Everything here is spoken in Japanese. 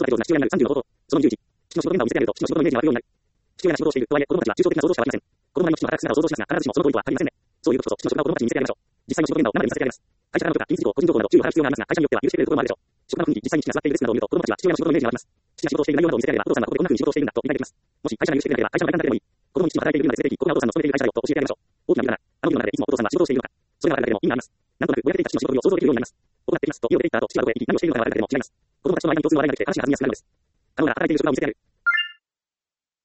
子が上手な父親になる35号。その21。父の仕事現場を見せてあげると、父の仕事のイメージが湧くようになる。父親が仕事をしている。とはいえ、子供たちは抽象的な想像しか湧きません。子供なりの父の働く姿を想像しますが、必ずしもその通りとは限りませんね。そういう時こそ、父の職場を子供たちに見せてあげましょう。実際の仕事現場を生で見させてあげます。会社からの許可、機密事項、個人情報など注意を払う必要がありますが、会社によっては許してくれるところもあるでしょう。職場の雰囲気、実際に父が座っているデスクなどを見ると、子供たちは父親の仕事のイメージが湧きます。父が仕事をしている内容などを見せてあげれば、お父さんはここでどんな風に仕事をしているんだと理解できます。もし会社が許してくれなければ、会社の外観だけでもいい。子供に父の働いている分まで連れて行き、ここがお父さんの勤めている会社だよと教えてあげましょう。大きなビルだな。あのビルの中でいつもお父さんは仕事をしているのか。それが分かるだけでも意味があります。なんとなくぼやけていた父の仕事ぶりを想像できるようになります。行ってきますと家を出て行った後、父がどこへ行き、何をしているのかが分かるだけでも違います。子供たちの間に共通の話題ができて話が弾みやすくなるのです。可能なら働いている職場を見せてやる。